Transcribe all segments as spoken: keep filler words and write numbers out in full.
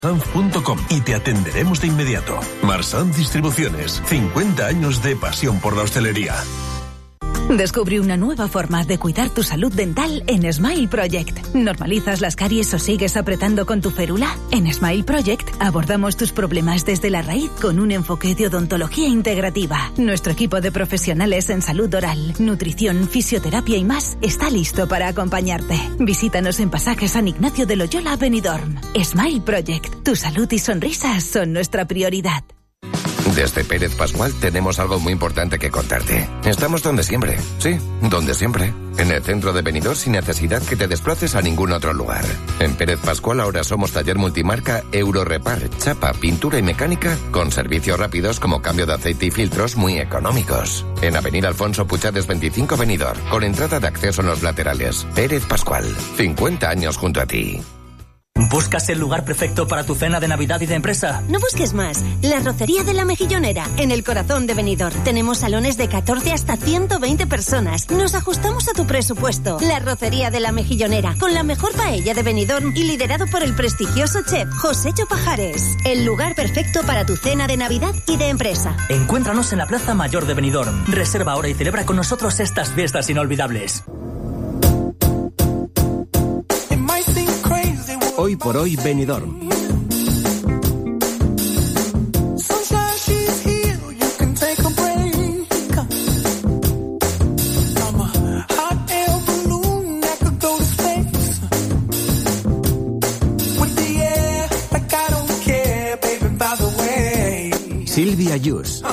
Marsanz punto com y te atenderemos de inmediato. Marsanz Distribuciones, cincuenta años de pasión por la hostelería. Descubre una nueva forma de cuidar tu salud dental en Smile Project. ¿Normalizas las caries o sigues apretando con tu férula? En Smile Project abordamos tus problemas desde la raíz con un enfoque de odontología integrativa. Nuestro equipo de profesionales en salud oral, nutrición, fisioterapia y más está listo para acompañarte. Visítanos en Pasaje San Ignacio de Loyola, Benidorm. Smile Project. Tu salud y sonrisas son nuestra prioridad. Desde Pérez Pascual tenemos algo muy importante que contarte. Estamos donde siempre, sí, donde siempre. En el centro de Benidorm sin necesidad que te desplaces a ningún otro lugar. En Pérez Pascual ahora somos taller multimarca Eurorepar, chapa, pintura y mecánica con servicios rápidos como cambio de aceite y filtros muy económicos. En Avenida Alfonso Puchades veinticinco Benidorm, con entrada de acceso en los laterales. Pérez Pascual, cincuenta años junto a ti. ¿Buscas el lugar perfecto para tu cena de Navidad y de empresa? No busques más. La Rocería de la Mejillonera, en el corazón de Benidorm. Tenemos salones de catorce hasta ciento veinte personas. Nos ajustamos a tu presupuesto. La Rocería de la Mejillonera, con la mejor paella de Benidorm y liderado por el prestigioso chef Josécho Pajares. El lugar perfecto para tu cena de Navidad y de empresa. Encuéntranos en la Plaza Mayor de Benidorm. Reserva ahora y celebra con nosotros estas fiestas inolvidables. Hoy por hoy Benidorm. Silvia Yus.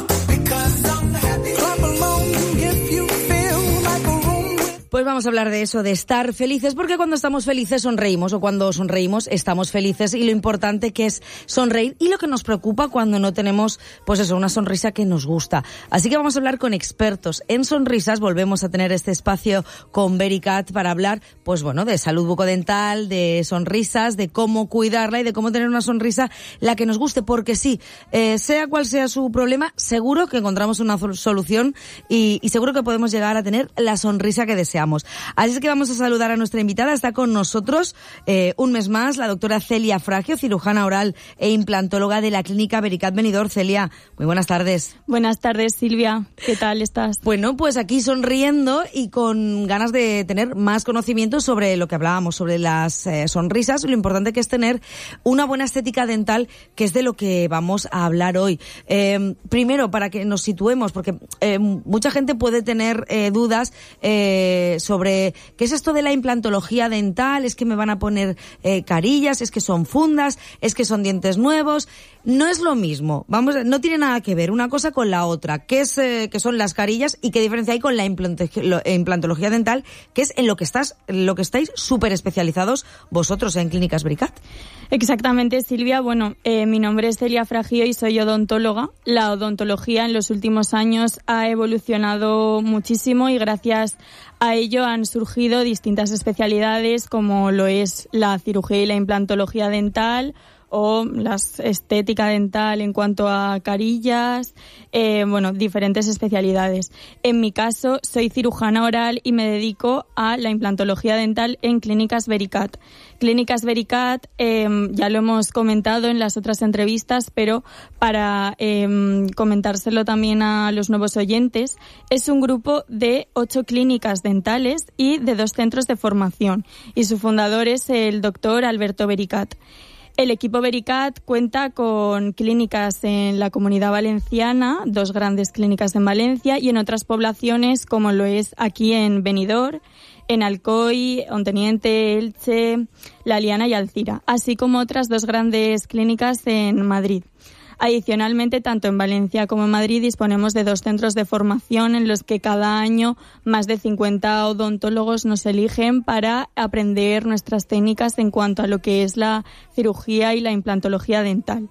Pues vamos a hablar de eso, de estar felices, porque cuando estamos felices sonreímos, o cuando sonreímos estamos felices, y lo importante que es sonreír, y lo que nos preocupa cuando no tenemos, pues eso, una sonrisa que nos gusta. Así que vamos a hablar con expertos en sonrisas. Volvemos a tener este espacio con Vericat para hablar, pues bueno, de salud bucodental, de sonrisas, de cómo cuidarla y de cómo tener una sonrisa la que nos guste, porque sí, eh, sea cual sea su problema, seguro que encontramos una solución y, y seguro que podemos llegar a tener la sonrisa que deseamos. Así es que vamos a saludar a nuestra invitada. Está con nosotros eh, un mes más la doctora Celia Fragio, cirujana oral e implantóloga de la clínica Vericat Benidorm. Celia, muy buenas tardes. Buenas tardes, Silvia. ¿Qué tal estás? Bueno, pues aquí sonriendo y con ganas de tener más conocimiento sobre lo que hablábamos, sobre las eh, sonrisas. Lo importante que es tener una buena estética dental, que es de lo que vamos a hablar hoy. Eh, primero, para que nos situemos, porque eh, mucha gente puede tener eh, dudas eh, sobre qué es esto de la implantología dental. Es que me van a poner eh, carillas, es que son fundas, es que son dientes nuevos. No es lo mismo, vamos, no tiene nada que ver una cosa con la otra. ¿Qué es, eh, qué son las carillas y qué diferencia hay con la implantología dental, que es en lo que estás, en lo que estáis súper especializados vosotros en Clínicas Vericat? Exactamente, Silvia. Bueno, eh, mi nombre es Celia Fragio y soy odontóloga. La odontología en los últimos años ha evolucionado muchísimo y gracias a ello han surgido distintas especialidades como lo es la cirugía y la implantología dental, o la estética dental en cuanto a carillas, eh, bueno, diferentes especialidades. En mi caso, soy cirujana oral y me dedico a la implantología dental en Clínicas Vericat. Clínicas Vericat, eh, ya lo hemos comentado en las otras entrevistas, pero para eh, comentárselo también a los nuevos oyentes, es un grupo de ocho clínicas dentales y de dos centros de formación, y su fundador es el doctor Alberto Vericat. El equipo Vericat cuenta con clínicas en la Comunidad Valenciana, dos grandes clínicas en Valencia, y en otras poblaciones como lo es aquí en Benidorm, en Alcoy, Onteniente, Elche, La Liana y Alcira, así como otras dos grandes clínicas en Madrid. Adicionalmente, tanto en Valencia como en Madrid disponemos de dos centros de formación en los que cada año más de cincuenta odontólogos nos eligen para aprender nuestras técnicas en cuanto a lo que es la cirugía y la implantología dental.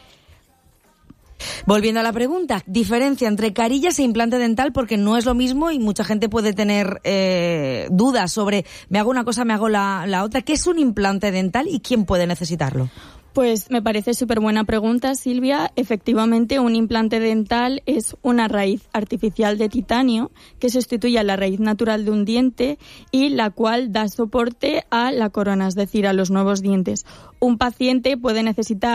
Volviendo a la pregunta, diferencia entre carillas e implante dental, porque no es lo mismo y mucha gente puede tener eh, dudas sobre me hago una cosa, me hago la, la otra. ¿Qué es un implante dental y quién puede necesitarlo? Pues me parece súper buena pregunta, Silvia. Efectivamente, un implante dental es una raíz artificial de titanio que sustituye a la raíz natural de un diente y la cual da soporte a la corona, es decir, a los nuevos dientes. Un paciente puede necesitar